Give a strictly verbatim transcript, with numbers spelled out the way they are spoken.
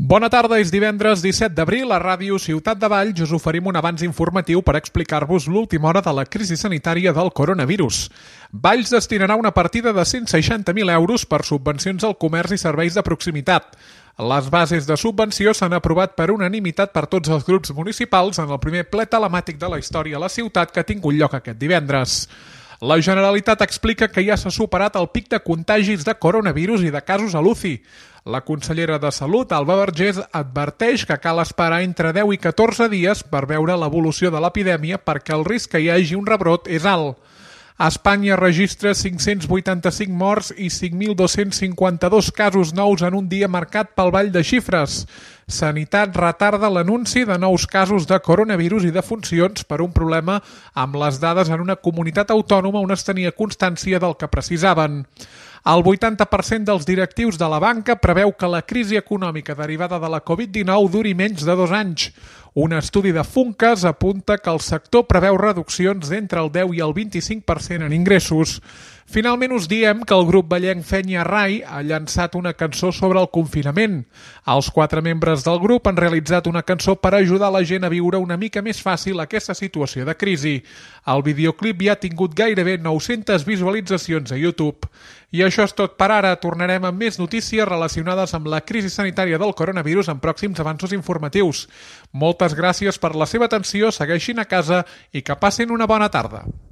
Bona tarda, és divendres disset d'abril. A Ràdio Ciutat de Valls us oferim un avanç informatiu per explicar-vos l'última hora de la crisi sanitària del coronavirus. Valls destinarà una partida de cent seixanta mil euros per subvencions al comerç i serveis de proximitat. Les bases de subvenció s'han aprovat per unanimitat per tots els grups municipals en el primer ple telemàtic de la història a la ciutat que ha tingut lloc aquest divendres. La Generalitat explica que ja s'ha superat el pic de contagis de coronavirus i de casos a l'U C I. La consellera de Salut, Alba Vergés, adverteix que cal esperar entre deu i catorze dies per veure l'evolució de l'epidèmia perquè el risc que hi hagi un rebrot és alt. Espanya registra cinc-cents vuitanta-cinc morts i cinc mil dos-cents cinquanta-dos casos nous en un dia marcat pel ball de xifres. Sanitat retarda l'anunci de nous casos de coronavirus i defuncions per un problema amb les dades en una comunitat autònoma on es tenia constància del que precisaven. El vuitanta per cent dels directius de la banca preveu que la crisi econòmica derivada de la covid dinou duri menys de dos anys. Un estudi de Funcas apunta que el sector preveu reduccions d'entre el deu i el vint-i-cinc per cent en ingressos. Finalment us diem que el grup ballenc Fenya Rai ha llançat una cançó sobre el confinament. Els quatre membres del grup han realitzat una cançó per ajudar la gent a viure una mica més fàcil aquesta situació de crisi. El videoclip ja ha tingut gairebé nou-centes visualitzacions a YouTube. I això és tot per ara. Tornarem amb més notícies relacionades amb la crisi sanitària del coronavirus en pròxims avanços informatius. Moltes gràcies per la seva atenció, segueixin a casa i que passin una bona tarda.